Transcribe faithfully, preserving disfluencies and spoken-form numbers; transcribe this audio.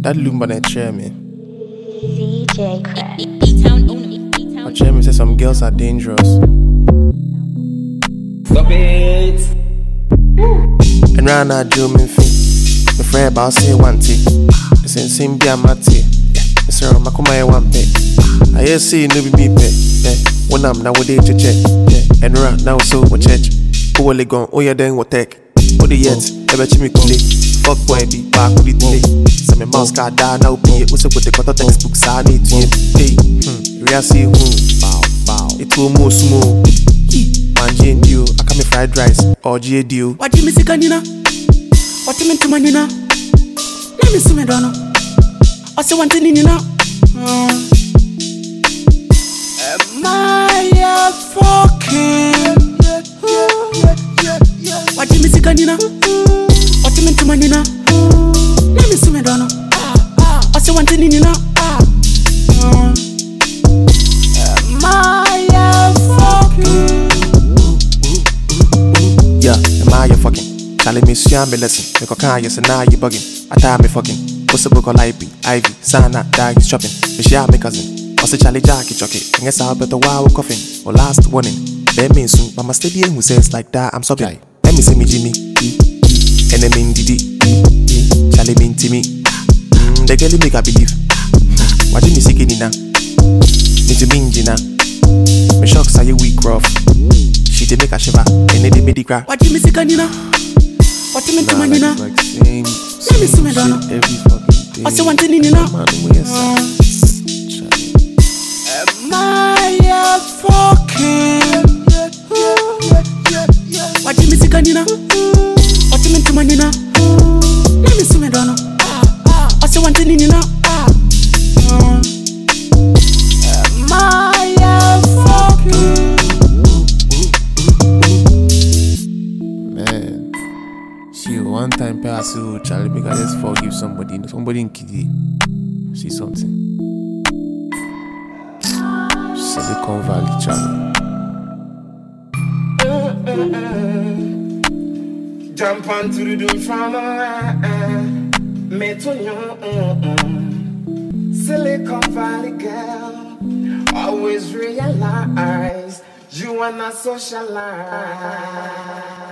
That Lumba that chair me. D J Crack. My chairman said some girls are dangerous. Stop it. And right now, Joe me fit. My friend about say one thing. The same same be a mati. The sir Makuma one pay. I hear see no be me pay. When I'm now with age check. And right now so what church. Who will go? Oh yeah, then what tech? What the yet? Ever chimney play. Fuck boy be back with it today. Some me mouse card down now be it. What's up with the got textbooks I need to hey. Hmm. Real see who. Bow bow. It will more smooth. Man J I come in fried rice or J D O. What you miss Canina? What you mean to Manina? Let me see me down. I say one thing in now. Am I a fucking? What you miss Canina? What you mean to Manina? Let me see me down. I say one thing in now. Am I a fucking? Yeah, am I you fucking? Charlie me share me lesson. Me coca yes and now you bugging. I tie me fucking. What's the book on I P? Ivy, Sana, Dag is chopping. Me share me cousin. Also Charlie Jackie chucky. And guess I'll bet a wow coughing. Or last warning. Then mean soon, but my stadium who says like that, I'm sorry. Let me see me Jimmy. And I mean Didi. Charlie mean Timmy. Mm, the girl make I believe. Why didn't you see Kenina? Me to mean Gina. Me shocks are you weak rough. She did make a shiver, and they did me the crack. What you miss Canina? What you mean to Manina? Like same, Let me see me down. every fucking day. I say one thing in now. Man, where's that? Am I a fucking? What you miss Canina? What you mean to Manina? Let me see me down. I say one thing in now. Am I a fucking? Man, she one time pass through Charlie make I just forgive somebody, somebody in Kiddy. See something. Silicon Valley Charlie. Jump onto the doom from a Metonio. Silicon Valley girl. Always realize you wanna socialize.